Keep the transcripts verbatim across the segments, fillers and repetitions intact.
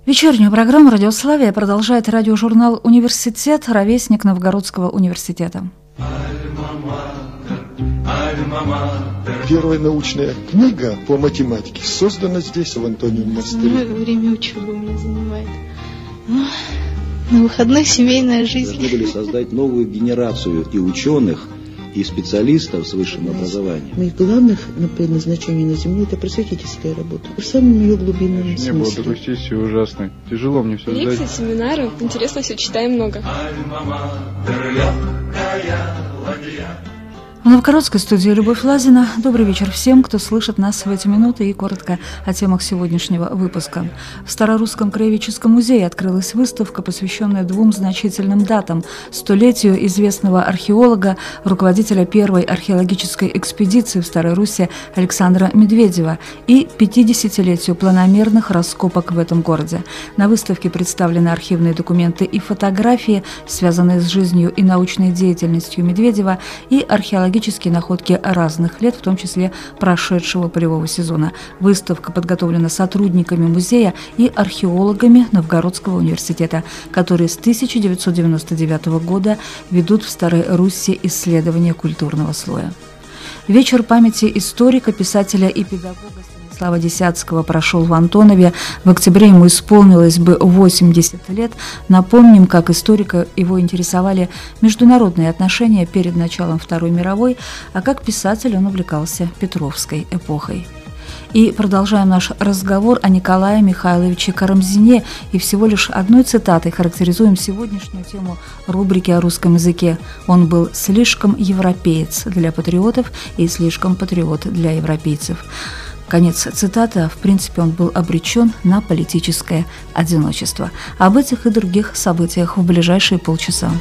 Вечернюю программу «Радиославия» продолжает радиожурнал «Университет», ровесник Новгородского университета. Первая научная книга по математике создана здесь, в Антониевом монастыре. Время учебы у меня занимает. Ну, на выходных семейная жизнь. Должны были создать новую генерацию и ученых, и специалистов с высшим образованием. Моих главных предназначений на Земле – это просветительская работа. В самом ее глубинном смысле. Не было такой сессии ужасной. Тяжело мне все лекции, сдать. семинары. Интересно все, читаем много. В новгородской студии Любовь Лазина. Добрый вечер всем, кто слышит нас в эти минуты, и коротко о темах сегодняшнего выпуска. В Старорусском краеведческом музее открылась выставка, посвященная двум значительным датам – столетию известного археолога, руководителя первой археологической экспедиции в Старой Руси Александра Медведева и пятидесятилетию планомерных раскопок в этом городе. На выставке представлены архивные документы и фотографии, связанные с жизнью и научной деятельностью Медведева, и археологические археологические находки разных лет, в том числе прошедшего полевого сезона. Выставка подготовлена сотрудниками музея и археологами Новгородского университета, которые с тысяча девятьсот девяносто девятого года ведут в Старой Руси исследования культурного слоя. Вечер памяти историка, писателя и педагога Станислава Десятского прошел в Антонове. В октябре ему исполнилось бы восемьдесят лет. Напомним, как историка его интересовали международные отношения перед началом Второй мировой, а как писатель он увлекался Петровской эпохой. И продолжаем наш разговор о Николае Михайловиче Карамзине, и всего лишь одной цитатой характеризуем сегодняшнюю тему рубрики о русском языке. Он был слишком европеец для патриотов и слишком патриот для европейцев. Конец цитаты, а в принципе он был обречен на политическое одиночество. Об этих и других событиях в ближайшие полчаса.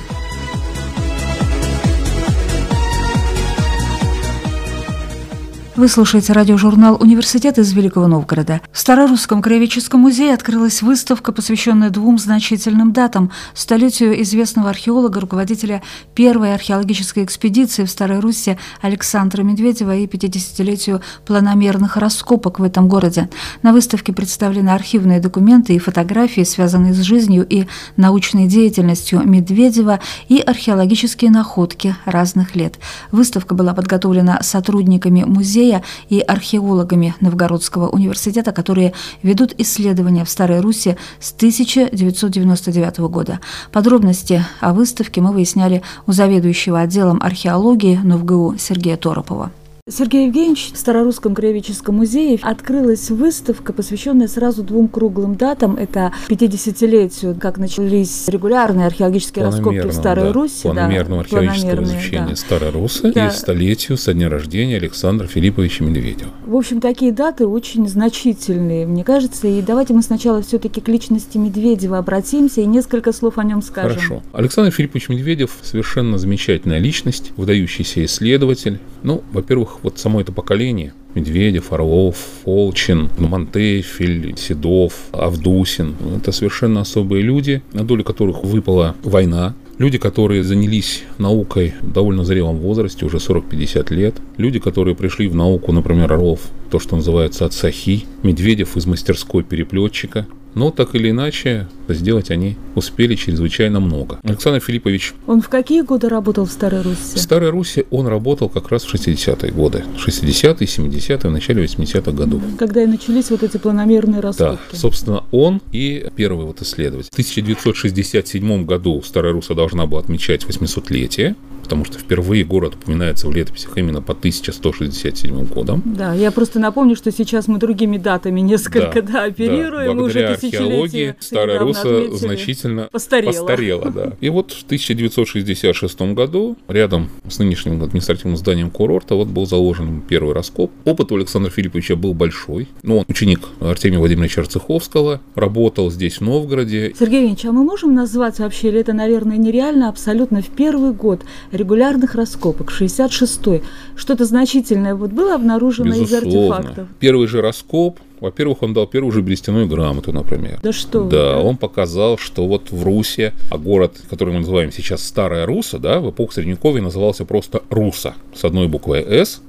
Вы слушаете радиожурнал «Университет» из Великого Новгорода. В Старорусском краеведческом музее открылась выставка, посвященная двум значительным датам – столетию известного археолога, руководителя первой археологической экспедиции в Старой Руси Александра Медведева и пятидесятилетию планомерных раскопок в этом городе. На выставке представлены архивные документы и фотографии, связанные с жизнью и научной деятельностью Медведева, и археологические находки разных лет. Выставка была подготовлена сотрудниками музея и археологами Новгородского университета, которые ведут исследования в Старой Руси с тысяча девятьсот девяносто девятого года. Подробности о выставке мы выясняли у заведующего отделом археологии НовГУ Сергея Торопова. Сергей Евгеньевич, в Старорусском краеведческом музее открылась выставка, посвященная сразу двум круглым датам. Это пятидесятилетию, как начались регулярные археологические раскопки в Старой да, Руси. Планомерного да, археологического изучения да. Старой Руси да. и столетию со дня рождения Александра Филипповича Медведева. В общем, такие даты очень значительные, мне кажется. И давайте мы сначала все-таки к личности Медведева обратимся и несколько слов о нем скажем. Хорошо. Александр Филиппович Медведев совершенно замечательная личность, выдающийся исследователь. Ну, во-первых, вот само это поколение – Медведев, Орлов, Фолчин, Монтефель, Седов, Авдусин – это совершенно особые люди, на долю которых выпала война. Люди, которые занялись наукой в довольно зрелом возрасте, уже сорок-пятьдесят лет. Люди, которые пришли в науку, например, Орлов, то, что называется от Сахи, Медведев из мастерской переплетчика. Но так или иначе, сделать они успели чрезвычайно много. Александр Филиппович... Он в какие годы работал в Старой Руси? В Старой Руси он работал как раз в шестидесятые годы. шестидесятые, семидесятые, в начале восьмидесятых годов. Когда и начались вот эти планомерные раскопки. Да, собственно, он и первый вот исследователь. В тысяча девятьсот шестьдесят седьмом году Старая Русь должна была отмечать восьмисотлетие, потому что впервые город упоминается в летописях именно по тысяча сто шестьдесят седьмым годом. Да, я просто напомню, что сейчас мы другими датами несколько да, да, оперируем. Да. Благодаря археологии Старая Русь значительно постарела. постарела да. И вот в тысяча девятьсот шестьдесят шестом году рядом с нынешним административным зданием курорта вот был заложен первый раскоп. Опыт у Александра Филипповича был большой. Ну, он ученик Артемия Владимировича Арцеховского, работал здесь, в Новгороде. Сергей Ильич, а мы можем назвать вообще, или это, наверное, нереально, абсолютно в первый год регулярных раскопок, шестьдесят шестой, что-то значительное вот было обнаружено Безусловно. из артефактов? Первый же раскоп, во-первых, он дал первую же берестяную грамоту, например. Да что? Да, он показал, что вот в Руси, а город, который мы называем сейчас Старая Руса, да, в эпоху Средневековья назывался просто Руса с одной буквой «С».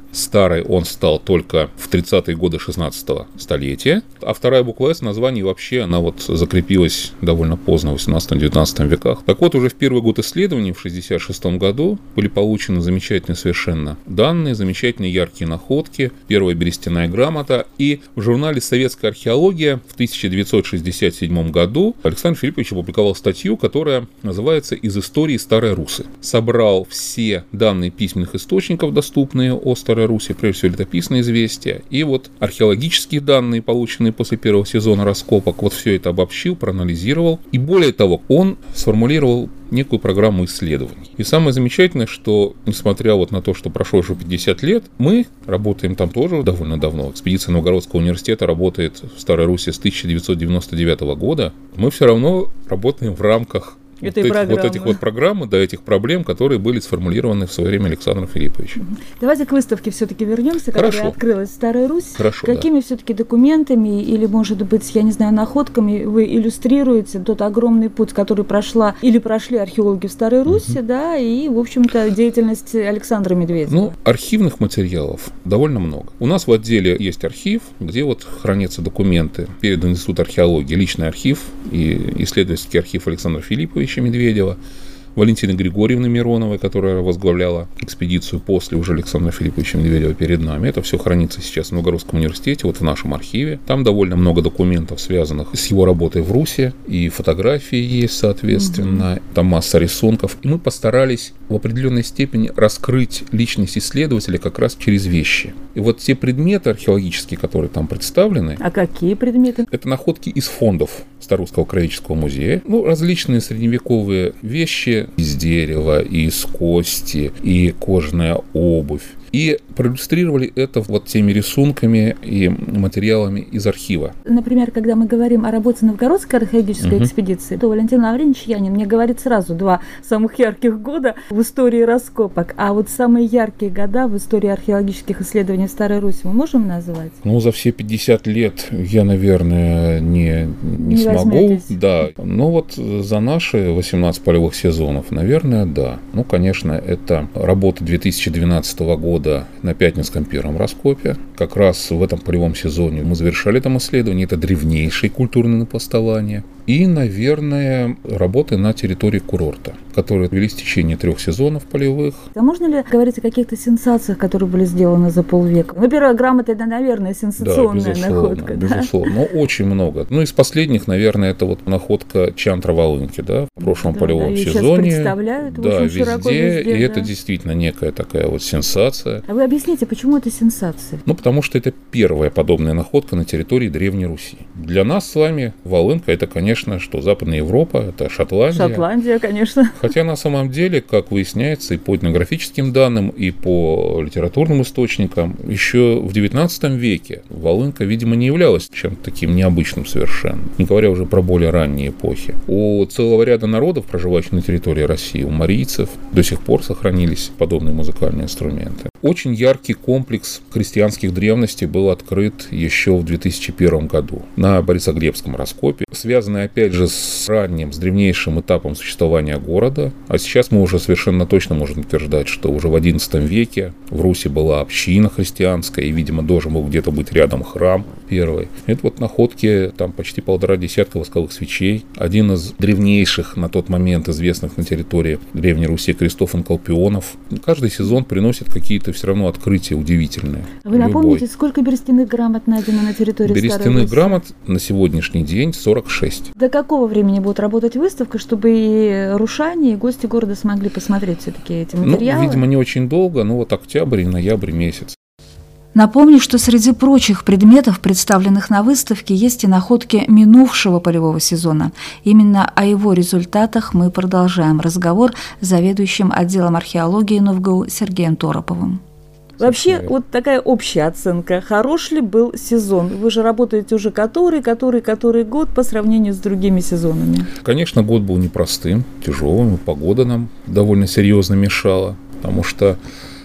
Старый он стал только в тридцатые годы шестнадцатого столетия, а вторая буква «С» название вообще, она вот закрепилась довольно поздно, в восемнадцатом-девятнадцатом веках. Так вот, уже в первый год исследований, в шестьдесят шестом году, были получены замечательные совершенно данные, замечательные яркие находки, первая берестяная грамота, и в журнале «Советская археология» в тысяча девятьсот шестьдесят седьмом году Александр Филиппович опубликовал статью, которая называется «Из истории Старой Руси». Собрал все данные письменных источников, доступные о Старой Руси, прежде всего летописные известия, и вот археологические данные, полученные после первого сезона раскопок, вот все это обобщил, проанализировал, и более того, он сформулировал некую программу исследований. И самое замечательное, что, несмотря вот на то, что прошло уже пятьдесят лет, мы работаем там тоже довольно давно. Экспедиция Новгородского университета работает в Старой Руси с тысяча девятьсот девяносто девятого года. Мы все равно работаем в рамках Вот, этих, вот этих вот программ, да, этих проблем, которые были сформулированы в свое время Александром Филипповичем. Давайте к выставке все-таки вернемся, которая Хорошо. открылась в Старой Руси. Хорошо, Какими да. все-таки документами или, может быть, я не знаю, находками вы иллюстрируете тот огромный путь, который прошла или прошли археологи в Старой Руси, угу. да, и, в общем-то, деятельность Александра Медведева? Ну, архивных материалов довольно много. У нас в отделе есть архив, где вот хранятся документы, передан Институт археологии, личный архив и исследовательский архив Александра Филипповича Медведева, Валентины Григорьевны Мироновой, которая возглавляла экспедицию после уже Александра Филипповича Медведева перед нами. Это все хранится сейчас в Новгородском университете, вот в нашем архиве. Там довольно много документов, связанных с его работой в Руси, и фотографии есть, соответственно, угу. там масса рисунков. И мы постарались в определенной степени раскрыть личность исследователя как раз через вещи. И вот те предметы археологические, которые там представлены... А какие предметы? Это находки из фондов Старорусского краеведческого музея. Ну, различные средневековые вещи из дерева, и из кости, и кожаная обувь. И проиллюстрировали это вот теми рисунками и материалами из архива. Например, когда мы говорим о работе Новгородской археологической угу. экспедиции, то Валентин Лаврентьевич Янин мне говорит сразу два самых ярких года в истории раскопок. А вот самые яркие года в истории археологических исследований в Старой Руси мы можем назвать? Ну, за все пятьдесят лет я, наверное, не, не, не смогу. Возьметесь. Да. Но вот за наши восемнадцать полевых сезонов, наверное, да. Ну, конечно, это работа две тысячи двенадцатого года на Пятницком первом раскопе. Как раз в этом полевом сезоне мы завершали там исследование. Это древнейшие культурные напластования. И, наверное, работы на территории курорта, которые велись в течение трех сезонов полевых. А можно ли говорить о каких-то сенсациях, которые были сделаны за полвека? Ну, первая грамота – это, наверное, сенсационная да, безусловно, находка. Безусловно, да? Но очень много. Ну, из последних, наверное, это вот находка Чантра-Волынки, да, в прошлом да, полевом да, сезоне. Представляют, да, очень везде, широко везде. И да. это действительно некая такая вот сенсация. А вы объясните, почему это сенсация? Ну, потому что это первая подобная находка на территории Древней Руси. Для нас с вами Волынка – это, конечно, что Западная Европа, это Шотландия. Шотландия, конечно. Хотя на самом деле, как выясняется, и по этнографическим данным, и по литературным источникам, еще в девятнадцатом веке Волынка, видимо, не являлась чем-то таким необычным совершенно, не говоря уже про более ранние эпохи. У целого ряда народов, проживающих на территории России, у марийцев, до сих пор сохранились подобные музыкальные инструменты. Очень яркий комплекс христианских древностей был открыт еще в две тысячи первом году на Борисоглебском раскопе, связанный опять же с ранним, с древнейшим этапом существования города. А сейчас мы уже совершенно точно можем утверждать, что уже в одиннадцатом веке в Руси была община христианская, и, видимо, должен был где-то быть рядом храм первый. Это вот находки, там почти полтора десятка восковых свечей. Один из древнейших на тот момент известных на территории Древней Руси крестов Анкалпионов. Каждый сезон приносит какие-то все равно открытия удивительные. Вы напомните, сколько берестяных грамот найдено на территории Старой Руси? Берестяных грамот на сегодняшний день сорок шесть. До какого времени будет работать выставка, чтобы и рушане, и гости города смогли посмотреть все-таки эти материалы? Ну, видимо, не очень долго, но вот октябрь и ноябрь месяц. Напомню, что среди прочих предметов, представленных на выставке, есть и находки минувшего полевого сезона. Именно о его результатах мы продолжаем разговор с заведующим отделом археологии НовГУ Сергеем Тороповым. Вообще, вот такая общая оценка. Хорош ли был сезон? Вы же работаете уже который, который, который год по сравнению с другими сезонами. Конечно, год был непростым, тяжелым, погода нам довольно серьезно мешала, потому что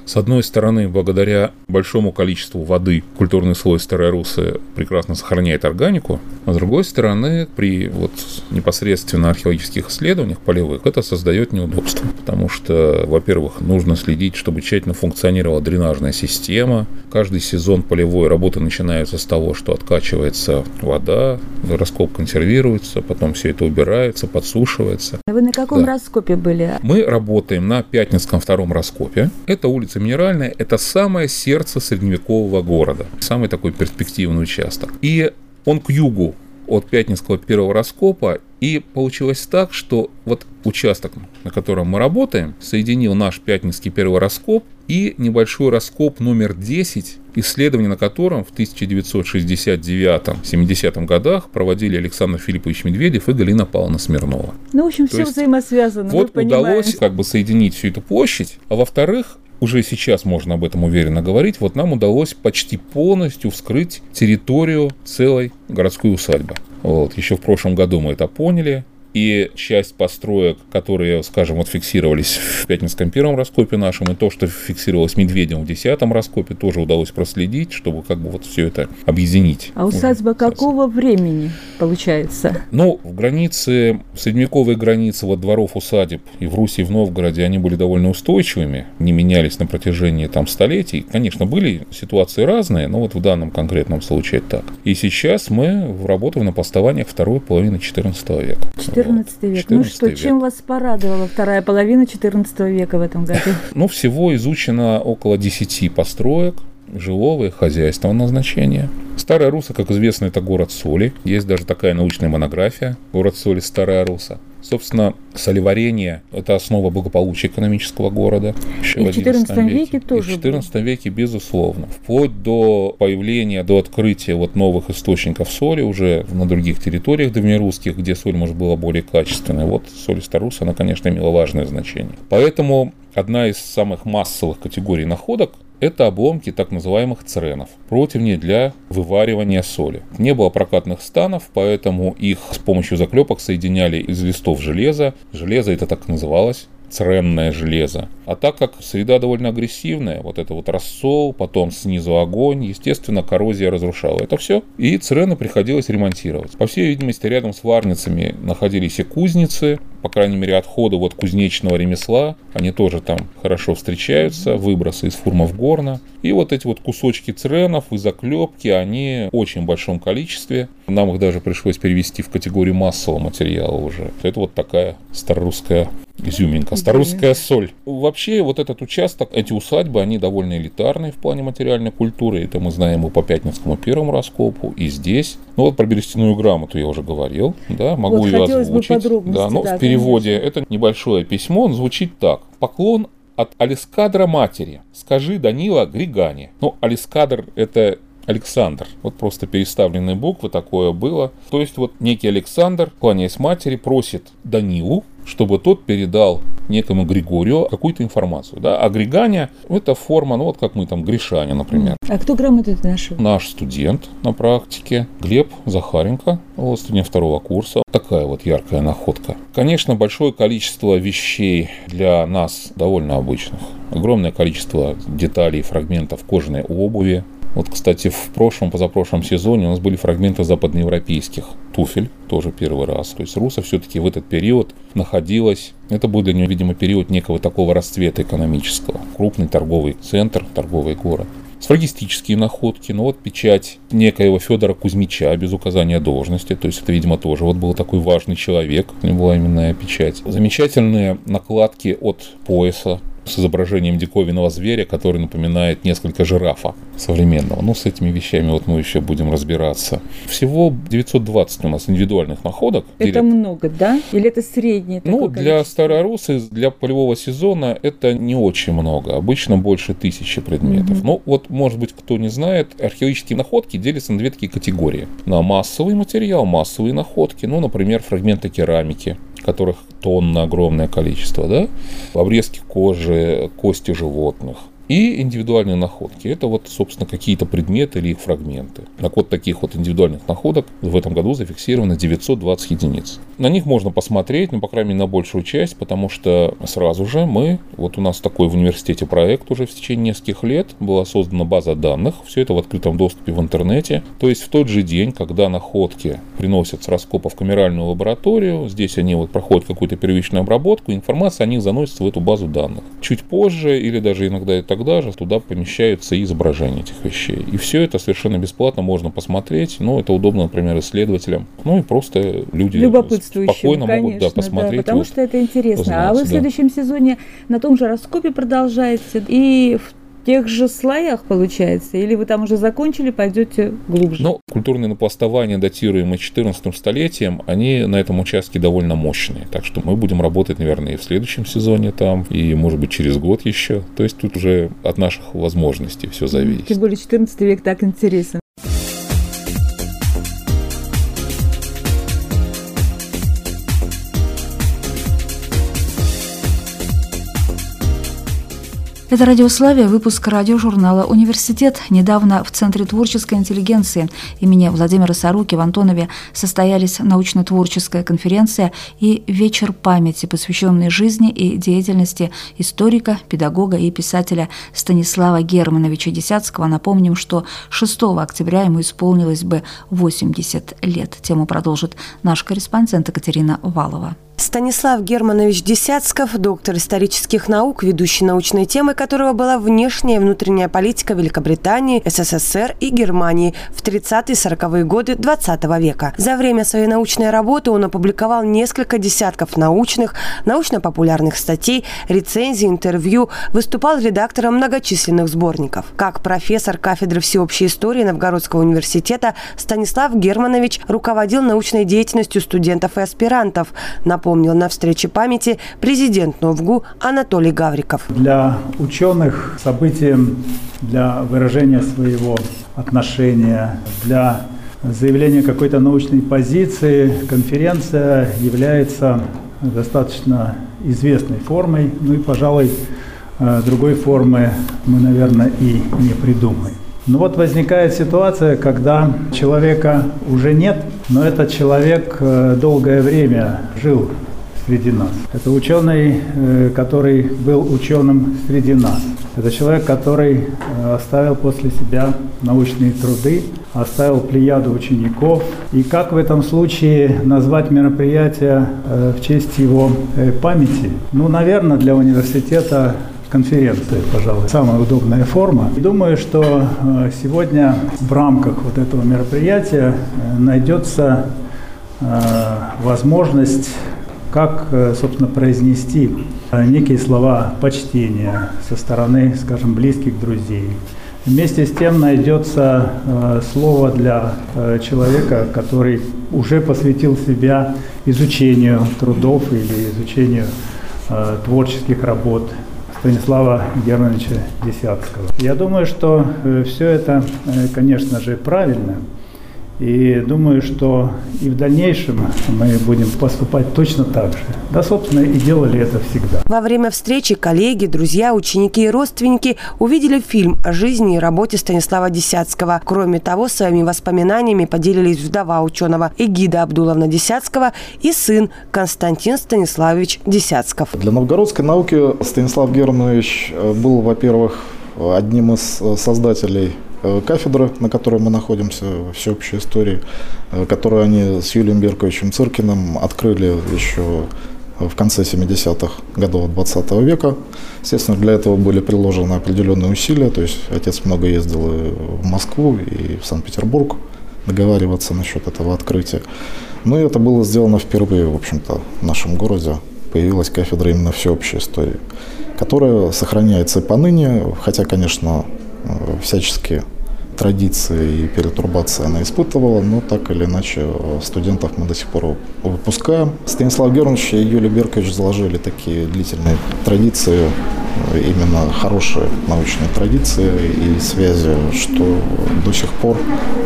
С одной стороны, благодаря большому количеству воды культурный слой Старой Русы прекрасно сохраняет органику, а с другой стороны, при вот непосредственно археологических исследованиях полевых это создает неудобства, потому что, во-первых, нужно следить, чтобы тщательно функционировала дренажная система. Каждый сезон полевой работы начинаются с того, что откачивается вода, раскоп консервируется, потом все это убирается, подсушивается. Вы на каком Да. раскопе были? Мы работаем на Пятницком втором раскопе. Это улица Минеральная, это самое сердце средневекового города, самый такой перспективный участок. И он к югу от Пятницкого первого раскопа, и получилось так, что вот участок, на котором мы работаем, соединил наш Пятницкий первый раскоп и небольшой раскоп номер десять, исследование на котором в тысяча девятьсот шестьдесят девятом — семидесятом годах проводили Александр Филиппович Медведев и Галина Павловна Смирнова. Ну, в общем, То все есть взаимосвязано. Вот мы понимаем. удалось как бы соединить всю эту площадь, а во-вторых, уже сейчас можно об этом уверенно говорить, вот нам удалось почти полностью вскрыть территорию целой городской усадьбы. Вот. Еще в прошлом году мы это поняли. И часть построек, которые, скажем, вот фиксировались в Пятницком первом раскопе нашем, и то, что фиксировалось Медведем в десятом раскопе, тоже удалось проследить, чтобы как бы вот все это объединить. А усадьба Уже, какого времени получается? Ну, в границе, в средневековые границы вот дворов усадеб и в Руси, и в Новгороде, они были довольно устойчивыми, не менялись на протяжении там столетий. Конечно, были ситуации разные, но вот в данном конкретном случае так. И сейчас мы работаем на постованиях второй половины четырнадцатого века. четырнадцатый век. Ну что, век. чем вас порадовала вторая половина четырнадцатого века в этом году? Ну, всего изучено около десяти построек жилого и хозяйственного назначения. Старая Руса, как известно, это город соли. Есть даже такая научная монография «Город соли. Старая Руса». Собственно, солеварение – это основа благополучия экономического города. Еще И в четырнадцатом веке тоже И в четырнадцатом веке, безусловно. Вплоть до появления, до открытия вот новых источников соли уже на других территориях древнерусских, где соль, может, была более качественная. Вот соль Старой Русы, она, конечно, имела важное значение. Поэтому одна из самых массовых категорий находок – это обломки так называемых цренов, противни для вываривания соли. Не было прокатных станов, поэтому их с помощью заклепок соединяли из листов железа. Железо это так называлось. Цренное железо. А так как среда довольно агрессивная, вот это вот рассол, потом снизу огонь, естественно, коррозия разрушала это все, и црены приходилось ремонтировать. По всей видимости, рядом с варницами находились и кузницы, по крайней мере, отходы вот кузнечного ремесла, они тоже там хорошо встречаются, выбросы из фурмов горна. И вот эти вот кусочки цренов и заклепки, они в очень большом количестве. Нам их даже пришлось перевести в категорию массового материала уже. Это вот такая старорусская изюминка, старорусская соль. Вообще, вот этот участок, эти усадьбы, они довольно элитарные в плане материальной культуры. Это мы знаем и по Пятницкому первому раскопу, и здесь. Ну вот про берестяную грамоту я уже говорил, да, могу Вот ее хотелось бы озвучить. подробности, Да, но да, в переводе конечно. это небольшое письмо, он звучит так. Поклон от Алескадра матери. Скажи, Данила, Григане. Ну, Алескадр – это Александр. Вот просто переставленные буквы, такое было. То есть вот некий Александр, кланяясь матери, просит Данилу, чтобы тот передал некому Григорию какую-то информацию. Да? А Григания – это форма, ну вот как мы там, Гришаня, например. А кто грамоту это нашел? Наш студент на практике, Глеб Захаренко, вот, студент второго курса. Такая вот яркая находка. Конечно, большое количество вещей для нас довольно обычных. Огромное количество деталей, фрагментов кожаной обуви. Вот, кстати, в прошлом, позапрошлом сезоне у нас были фрагменты западноевропейских туфель, тоже первый раз. То есть Руса все-таки в этот период находилась, это был для нее, видимо, период некого такого расцвета экономического. Крупный торговый центр, торговый город. Сфрагистические находки, ну вот печать некоего Федора Кузьмича без указания должности, то есть это, видимо, тоже вот был такой важный человек, у него была именная печать. Замечательные накладки от пояса с изображением диковинного зверя, который напоминает несколько жирафа современного. Ну, с этими вещами вот мы еще будем разбираться. Всего девятьсот двадцать у нас индивидуальных находок. Это Директ... много, да? Или это среднее? Ну, для Старой Русы, для полевого сезона это не очень много. Обычно больше тысячи предметов. Угу. Ну, вот, может быть, кто не знает, археологические находки делятся на две такие категории. На массовый материал, массовые находки. Ну, например, фрагменты керамики, которых тонна огромное количество, да? Обрезки кожи, кости животных. И индивидуальные находки. Это вот, собственно, какие-то предметы или их фрагменты. Так вот, таких вот индивидуальных находок в этом году зафиксировано девятьсот двадцать единиц. На них можно посмотреть, ну, по крайней мере, на большую часть, потому что сразу же мы, вот у нас такой в университете проект уже в течение нескольких лет, была создана база данных, все это в открытом доступе в интернете. То есть в тот же день, когда находки приносят с раскопа в камеральную лабораторию, здесь они вот проходят какую-то первичную обработку, информация о них заносится в эту базу данных. Чуть позже, или даже иногда это тогда же туда помещаются изображения этих вещей. И все это совершенно бесплатно можно посмотреть. Ну, это удобно, например, исследователям. Ну, и просто люди спокойно конечно, могут да, посмотреть. Да, потому вот, что это интересно. Узнать, а вы в следующем да. сезоне на том же раскопе продолжаете и в тех же слоях, получается? Или вы там уже закончили, пойдете глубже? Ну, культурные напластования, датируемые четырнадцатым столетием, они на этом участке довольно мощные. Так что мы будем работать, наверное, и в следующем сезоне там, и, может быть, через год еще. То есть тут уже от наших возможностей все зависит. Тем более четырнадцатый век так интересен. Это «Радиославия», выпуск радиожурнала «Университет». Недавно в Центре творческой интеллигенции имени Владимира Сороки в Антонове состоялись научно-творческая конференция и вечер памяти, посвященный жизни и деятельности историка, педагога и писателя Станислава Германовича Десятского. Напомним, что шестого октября ему исполнилось бы восемьдесят лет. Тему продолжит наш корреспондент Екатерина Валова. Станислав Германович Десятсков, доктор исторических наук, ведущий научной темой которого была внешняя и внутренняя политика Великобритании, СССР и Германии в тридцатые-сороковые годы двадцатого века. За время своей научной работы он опубликовал несколько десятков научных, научно-популярных статей, рецензий, интервью, выступал редактором многочисленных сборников. Как профессор кафедры всеобщей истории Новгородского университета Станислав Германович руководил научной деятельностью студентов и аспирантов, напомнил на встрече памяти президент НОВГУ Анатолий Гавриков. Для ученых событием для выражения своего отношения, для заявления какой-то научной позиции конференция является достаточно известной формой. Ну и, пожалуй, другой формы мы, наверное, и не придумаем. Но вот возникает ситуация, когда человека уже нет, но этот человек долгое время жил среди нас. Это ученый, который был ученым среди нас. Это человек, который оставил после себя научные труды, оставил плеяду учеников. И как в этом случае назвать мероприятие в честь его памяти? Ну, наверное, для университета конференция, пожалуй, самая удобная форма. Думаю, что сегодня в рамках вот этого мероприятия найдется возможность, как, собственно, произнести некие слова почтения со стороны, скажем, близких друзей. Вместе с тем найдется слово для человека, который уже посвятил себя изучению трудов или изучению творческих работ Станислава Германовича Десятского. Я думаю, что все это, конечно же, правильно. И думаю, что и в дальнейшем мы будем поступать точно так же. Да, собственно, и делали это всегда. Во время встречи коллеги, друзья, ученики и родственники увидели фильм о жизни и работе Станислава Десятского. Кроме того, своими воспоминаниями поделились вдова ученого Эгида Абдуловна Десятского и сын Константин Станиславович Десятсков. Для новгородской науки Станислав Германович был, во-первых, одним из создателей кафедры, на которой мы находимся, всеобщей истории, которую они с Юлием Берковичем Циркиным открыли еще в конце семидесятых годов двадцатого века. Естественно, для этого были приложены определенные усилия, то есть отец много ездил и в Москву, и в Санкт-Петербург договариваться насчет этого открытия. Но это было сделано впервые, в общем-то, в нашем городе. Появилась кафедра именно всеобщей истории, которая сохраняется и поныне, хотя, конечно, всяческие традиции и перетурбации она испытывала, но так или иначе студентов мы до сих пор выпускаем. Станислав Германович и Юлий Беркович заложили такие длительные традиции именно хорошие научные традиции и связи, что до сих пор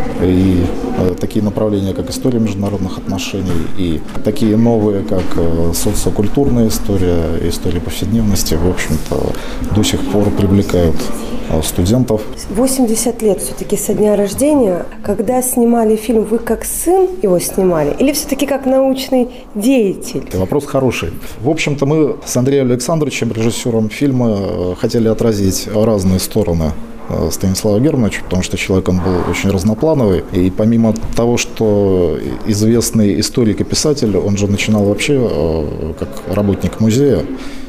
и такие направления, как история международных отношений, и такие новые, как социокультурная история, история повседневности, в общем-то, до сих пор привлекают студентов. восемьдесят лет все-таки со дня рождения. Когда снимали фильм, вы как сын его снимали или все-таки как научный деятель? Вопрос хороший. В общем-то, мы с Андреем Александровичем, режиссером фильма, хотели отразить разные стороны Станислава Германовича, потому что человек он был очень разноплановый. И помимо того, что известный историк и писатель, он же начинал вообще как работник музея.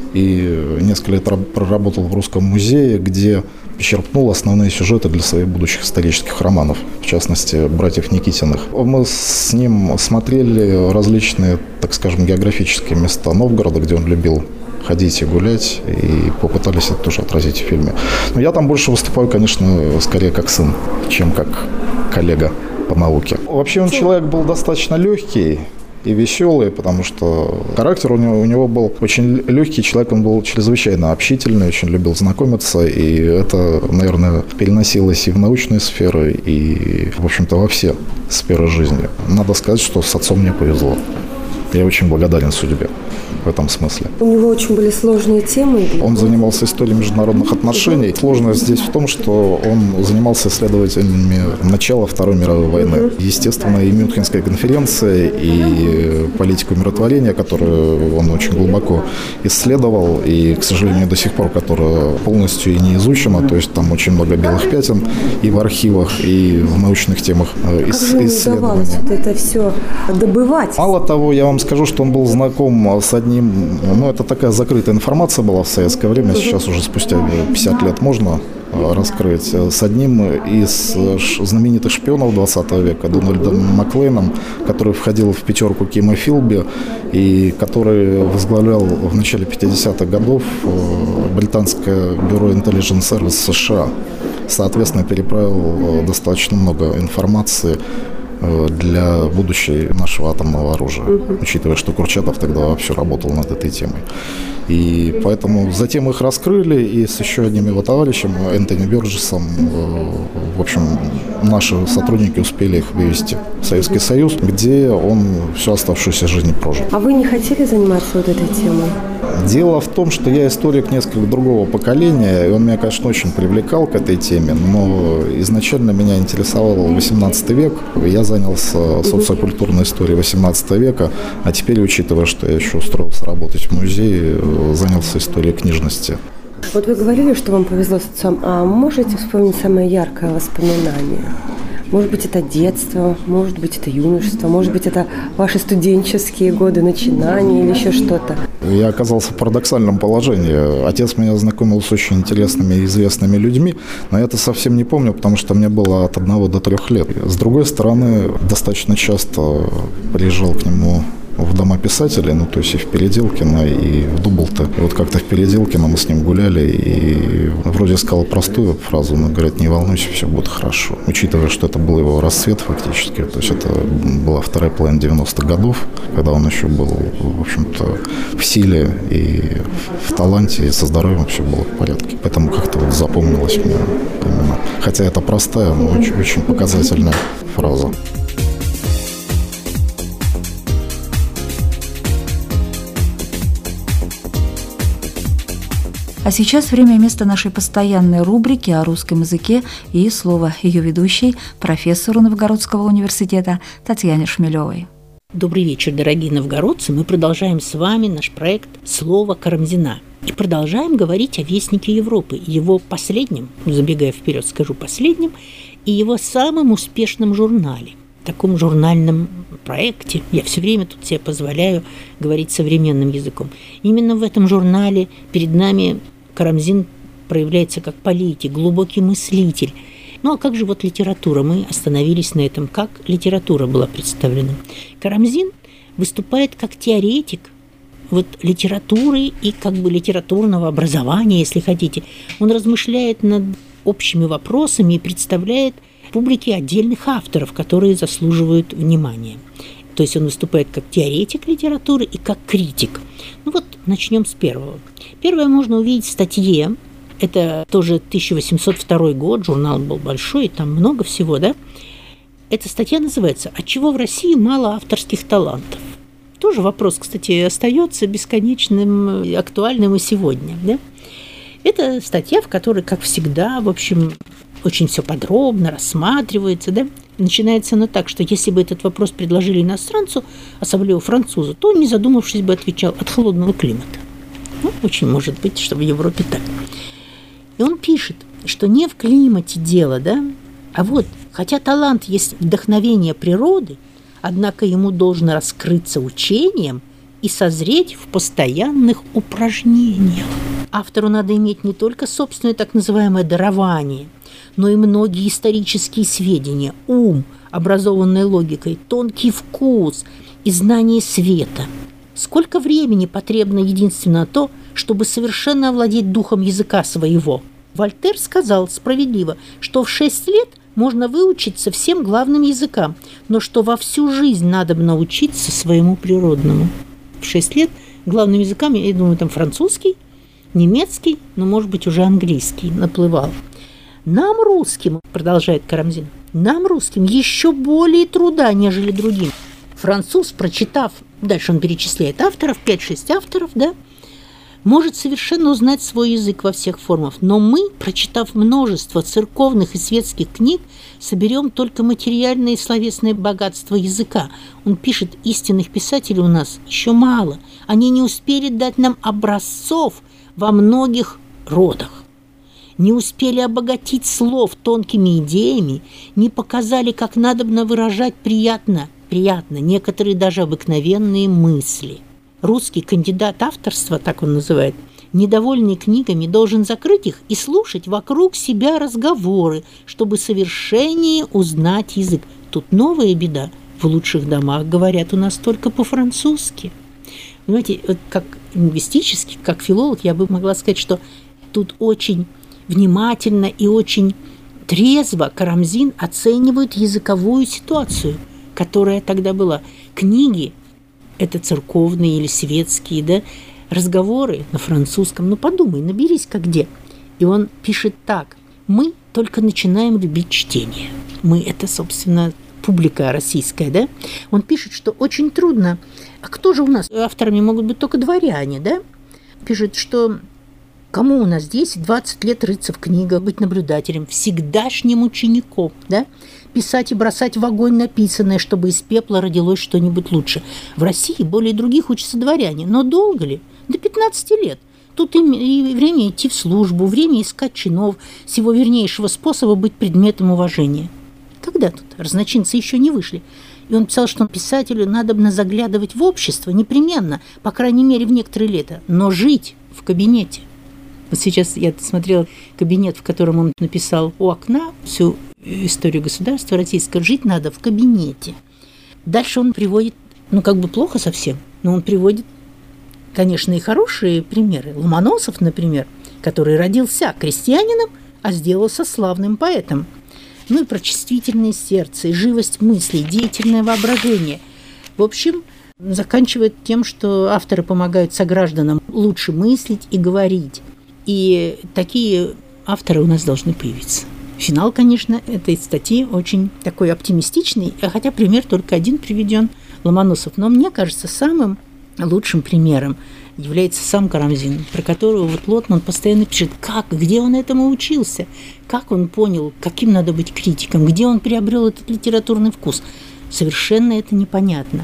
И несколько лет проработал в Русском музее, где почерпнул основные сюжеты для своих будущих исторических романов, в частности, «Братьев Никитиных». Мы с ним смотрели различные, так скажем, географические места Новгорода, где он любил ходить и гулять, и попытались это тоже отразить в фильме. Но я там больше выступаю, конечно, скорее как сын, чем как коллега по науке. Вообще он человек был достаточно легкий и веселый, потому что характер у него, у него был очень легкий, человек он был чрезвычайно общительный, очень любил знакомиться, и это, наверное, переносилось и в научные сферы, и, в общем-то, во все сферы жизни. Надо сказать, что с отцом мне повезло. Я очень благодарен судьбе в этом смысле. У него очень были сложные темы. Он занимался историей международных отношений. Сложность здесь в том, что он занимался исследованиями начала Второй мировой войны. Естественно, и Мюнхенская конференция, и политику миротворения, которую он очень глубоко исследовал, и, к сожалению, до сих пор, которая полностью и не изучена. То есть там очень много белых пятен и в архивах, и в научных темах исследований. Как же ему удавалось вот это все добывать? Мало того, я вам скажу, что он был знаком с одним, ну, это такая закрытая информация была в советское время, сейчас уже спустя пятьдесят лет можно раскрыть, с одним из знаменитых шпионов двадцатого века, Дональдом Маклейном, который входил в пятерку Кима Филби и который возглавлял в начале пятидесятых годов британское бюро Intelligence Service США. Соответственно, переправил достаточно много информации для будущей нашего атомного оружия, uh-huh. учитывая, что Курчатов тогда вообще работал над этой темой. И поэтому затем их раскрыли, и с еще одним его товарищем, Энтони Бёрджесом, в общем, наши сотрудники успели их вывести в Советский Союз, где он всю оставшуюся жизнь прожил. А вы не хотели заниматься вот этой темой? Дело в том, что я историк несколько другого поколения, и он меня, конечно, очень привлекал к этой теме, но изначально меня интересовал восемнадцатый век. Я занялся социокультурной историей восемнадцатого века, а теперь, учитывая, что я еще устроился работать в музее, занялся историей книжности. Вот вы говорили, что вам повезло с отцом, а можете вспомнить самое яркое воспоминание? Может быть, это детство, может быть, это юношество, может быть, это ваши студенческие годы, начинания или еще что-то. Я оказался в парадоксальном положении. Отец меня знакомил с очень интересными и известными людьми, но я это совсем не помню, потому что мне было от одного до трех лет. С другой стороны, достаточно часто приезжал к нему в дома писателей, ну, то есть и в Переделкино, и в Дублте. И вот как-то в Переделкино мы с ним гуляли, и вроде сказал простую фразу, но говорит, не волнуйся, все будет хорошо. Учитывая, что это был его расцвет фактически, то есть это была вторая половина девяностых годов, когда он еще был, в общем-то, в силе и в таланте, и со здоровьем все было в порядке. Поэтому как-то вот запомнилось мне именно. Хотя это простая, но очень, очень показательная фраза. А сейчас время и место нашей постоянной рубрики о русском языке и слово ее ведущей, профессору Новгородского университета Татьяне Шмелевой. Добрый вечер, дорогие новгородцы. Мы продолжаем с вами наш проект «Слово Карамзина». И продолжаем говорить о Вестнике Европы, его последнем, забегая вперед, скажу последнем, и его самом успешном журнале. Таком журнальном проекте, я все время тут себе позволяю говорить современным языком. Именно в этом журнале перед нами Карамзин проявляется как политик, глубокий мыслитель. Ну а как же вот литература? Мы остановились на этом, как литература была представлена. Карамзин выступает как теоретик вот литературы и как бы литературного образования, если хотите. Он размышляет над общими вопросами и представляет публике отдельных авторов, которые заслуживают внимания. То есть он выступает как теоретик литературы и как критик. Ну вот начнем с первого. Первое можно увидеть в статье. Это тоже тысяча восемьсот второй год, журнал был большой, там много всего, да? Эта статья называется «Отчего в России мало авторских талантов?». Тоже вопрос, кстати, остается бесконечным, актуальным и сегодня, да? Это статья, в которой, как всегда, в общем, очень все подробно рассматривается, да? Начинается она так, что если бы этот вопрос предложили иностранцу, особенно французу, то он, не задумавшись бы, отвечал: от холодного климата. Ну, очень может быть, что в Европе так. И он пишет, что не в климате дело, да, а вот, хотя талант есть вдохновение природы, однако ему должно раскрыться учением и созреть в постоянных упражнениях. Автору надо иметь не только собственное так называемое дарование, но и многие исторические сведения, ум, образованный логикой, тонкий вкус и знание света. Сколько времени потребно единственно на то, чтобы совершенно овладеть духом языка своего? Вольтер сказал справедливо, что в шесть лет можно выучиться всем главным языкам, но что во всю жизнь надо бы научиться своему природному. В шесть лет главным языкам, я думаю, там французский, немецкий, но, может быть, уже английский наплывал. Нам, русским, продолжает Карамзин, нам, русским, еще более труда, нежели другим. Француз, прочитав, дальше он перечисляет авторов, пять-шесть авторов, да, может совершенно узнать свой язык во всех формах. Но мы, прочитав множество церковных и светских книг, соберем только материальное и словесное богатство языка. Он пишет, истинных писателей у нас еще мало. Они не успели дать нам образцов во многих родах. Не успели обогатить слов тонкими идеями, не показали, как надобно выражать приятно, приятно, некоторые даже обыкновенные мысли. Русский кандидат авторства, так он называет, недовольный книгами, должен закрыть их и слушать вокруг себя разговоры, чтобы совершеннее узнать язык. Тут новая беда. В лучших домах говорят у нас только по-французски. Понимаете, вот как лингвистически, как филолог, я бы могла сказать, что тут очень внимательно и очень трезво Карамзин оценивает языковую ситуацию, которая тогда была. Книги – это церковные или светские, да, разговоры на французском. Ну, подумай, наберись-ка где. И он пишет так. Мы только начинаем любить чтение. Мы – это, собственно, публика российская, да? Он пишет, что очень трудно. А кто же у нас? Авторами могут быть только дворяне, да? Пишет, что кому у нас десять-двадцать лет рыться в книгах, быть наблюдателем, всегдашним учеником, да? Писать и бросать в огонь написанное, чтобы из пепла родилось что-нибудь лучше. В России более других учатся дворяне. Но долго ли? До пятнадцати лет. Тут им и время идти в службу, время искать чинов, всего вернейшего способа быть предметом уважения. Когда тут? Разночинцы еще не вышли. И он писал, что писателю надобно заглядывать в общество непременно, по крайней мере, в некоторые лета, но жить в кабинете. Вот сейчас я смотрела кабинет, в котором он написал у окна всю историю государства российского. Жить надо в кабинете. Дальше он приводит, ну, как бы плохо совсем, но он приводит, конечно, и хорошие примеры. Ломоносов, например, который родился крестьянином, а сделался славным поэтом. Ну и про чувствительное сердце, и живость мыслей, деятельное воображение. В общем, заканчивает тем, что авторы помогают согражданам лучше мыслить и говорить. И такие авторы у нас должны появиться. Финал, конечно, этой статьи очень такой оптимистичный, хотя пример только один приведен, Ломоносов. Но мне кажется, самым лучшим примером является сам Карамзин, про которого вот Лотман постоянно пишет, как, где он этому учился, как он понял, каким надо быть критиком, где он приобрел этот литературный вкус. Совершенно это непонятно.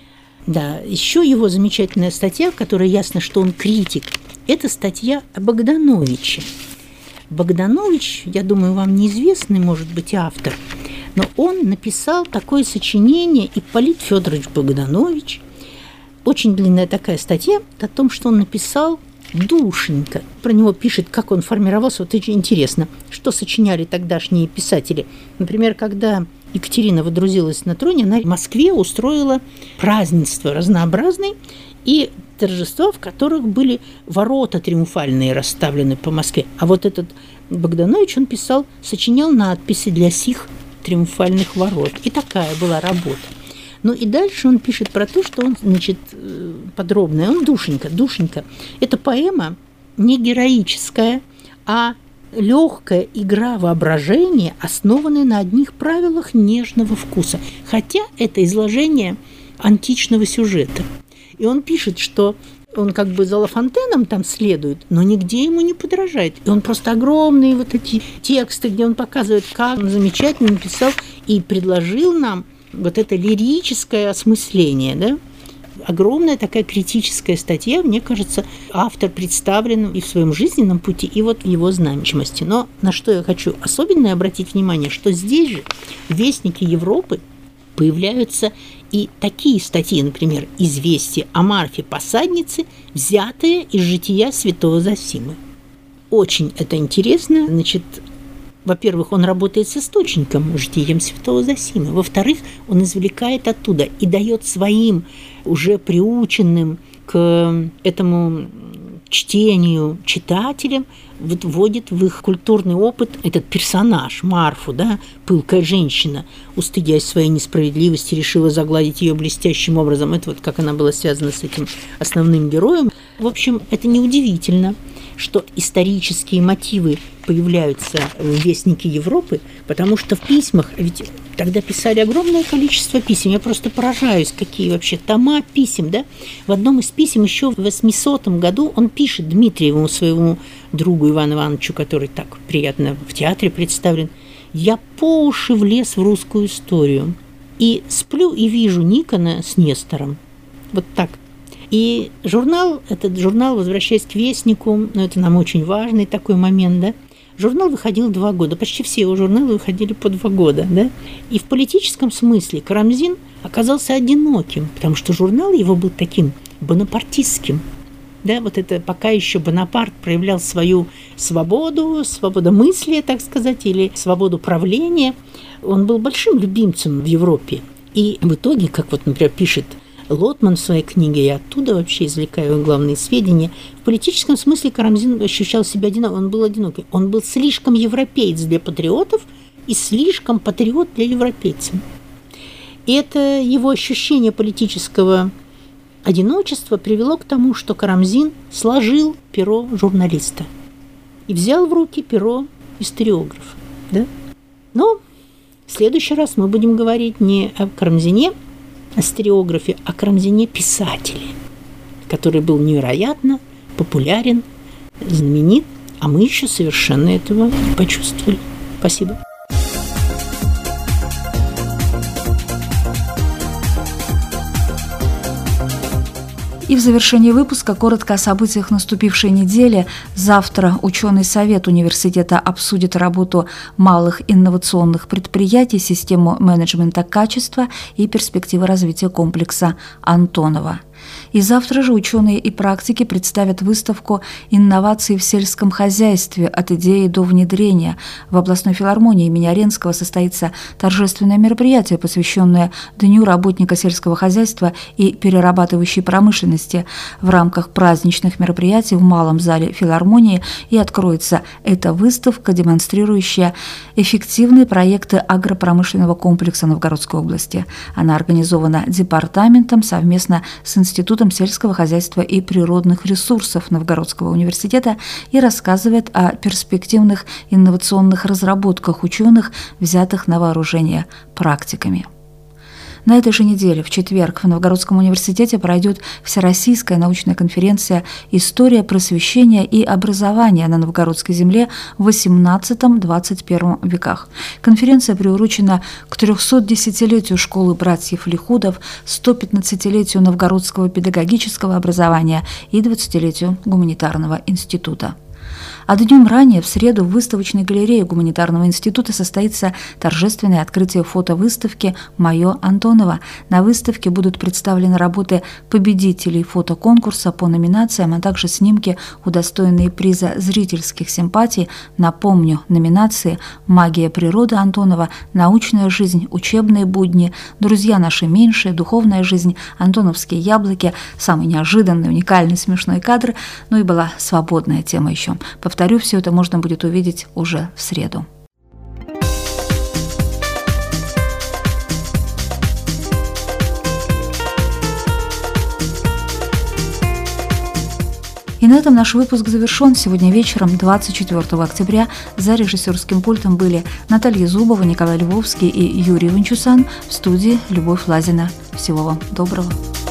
Да, еще его замечательная статья, в которой ясно, что он критик, это статья о Богдановиче. Богданович, я думаю, вам неизвестный, может быть, автор, но он написал такое сочинение «Ипполит Федорович Богданович». Очень длинная такая статья о том, что он написал «Душенька». Про него пишет, как он формировался. Вот очень интересно, что сочиняли тогдашние писатели. Например, когда Екатерина водрузилась на троне, она в Москве устроила празднества разнообразные и торжества, в которых были ворота триумфальные расставлены по Москве. А вот этот Богданович, он писал, сочинял надписи для сих триумфальных ворот. И такая была работа. Ну и дальше он пишет про то, что он, значит, подробное. Он душенька, душенька. Это поэма не героическая, а легкая игра воображения, основанная на одних правилах нежного вкуса. Хотя это изложение античного сюжета. И он пишет, что он как бы за Ла Фонтеном там следует, но нигде ему не подражает. И он просто огромные вот эти тексты, где он показывает, как он замечательно написал и предложил нам вот это лирическое осмысление, да? Огромная такая критическая статья, мне кажется, автор представлен и в своем жизненном пути, и вот в его значимости. Но на что я хочу особенно обратить внимание, что здесь же в «Вестнике Европы» появляются и такие статьи, например, «Известие о Марфе-посаднице», взятые из жития святого Зосимы. Очень это интересно. Значит, во-первых, он работает с источником, житием святого Зосимы. Во-вторых, он извлекает оттуда и дает своим уже приученным к этому чтению читателям, вот вводит в их культурный опыт этот персонаж, Марфу, да, пылкая женщина, устыдясь своей несправедливости, решила загладить ее блестящим образом. Это вот как она была связана с этим основным героем. В общем, это неудивительно, что исторические мотивы появляются в «Вестнике Европы», потому что в письмах, ведь тогда писали огромное количество писем, я просто поражаюсь, какие вообще тома писем, да? В одном из писем еще в восьмисотом году он пишет Дмитриеву, своему другу Ивану Ивановичу, который так приятно в театре представлен: «Я по уши влез в русскую историю, и сплю и вижу Никона с Нестором». Вот так. И журнал, этот журнал, возвращаясь к «Вестнику», ну, это нам очень важный такой момент, да, журнал выходил два года, почти все его журналы выходили по два года, да, и в политическом смысле Карамзин оказался одиноким, потому что журнал его был таким бонапартистским, да, вот это пока еще Бонапарт проявлял свою свободу, свободомыслие, так сказать, или свободу правления, он был большим любимцем в Европе, и в итоге, как вот, например, пишет Лотман в своей книге, я оттуда вообще извлекаю главные сведения, в политическом смысле Карамзин ощущал себя одиноким, он был одинокий, он был слишком европеец для патриотов и слишком патриот для европейцев. И это его ощущение политического одиночества привело к тому, что Карамзин сложил перо журналиста и взял в руки перо историографа. Да? Но в следующий раз мы будем говорить не о Карамзине, историографе, о Карамзине-писателе, который был невероятно популярен, знаменит, а мы еще совершенно этого не почувствовали. Спасибо. И в завершении выпуска коротко о событиях наступившей недели. Завтра ученый совет университета обсудит работу малых инновационных предприятий, систему менеджмента качества и перспективы развития комплекса Антонова. И завтра же ученые и практики представят выставку «Инновации в сельском хозяйстве. От идеи до внедрения». В областной филармонии имени Оренского состоится торжественное мероприятие, посвященное Дню работника сельского хозяйства и перерабатывающей промышленности. В рамках праздничных мероприятий в малом зале филармонии и откроется эта выставка, демонстрирующая эффективные проекты агропромышленного комплекса Новгородской области. Она организована департаментом совместно с Институтом сельского хозяйства и природных ресурсов Новгородского университета и рассказывает о перспективных инновационных разработках ученых, взятых на вооружение практиками. На этой же неделе, в четверг, в Новгородском университете пройдет Всероссийская научная конференция «История просвещения и образования на новгородской земле в восемнадцатом-двадцать первом веках». Конференция приурочена к трехсотдесятилетию школы братьев Лихудов, сто пятнадцатилетию новгородского педагогического образования и двадцатилетию гуманитарного института. А днем ранее, в среду, в выставочной галерее Гуманитарного института состоится торжественное открытие фотовыставки «Мое Антоново». На выставке будут представлены работы победителей фотоконкурса по номинациям, а также снимки, удостоенные приза зрительских симпатий. Напомню, номинации «Магия природы Антонова», «Научная жизнь», «Учебные будни», «Друзья наши меньшие», «Духовная жизнь», «Антоновские яблоки», самый неожиданный, уникальный, смешной кадр, ну и была свободная тема еще. Повторю, все это можно будет увидеть уже в среду. И на этом наш выпуск завершен. Сегодня вечером, двадцать четвёртого октября, за режиссерским пультом были Наталья Зубова, Николай Львовский и Юрий Ванчусан. В студии Любовь Лазина. Всего вам доброго.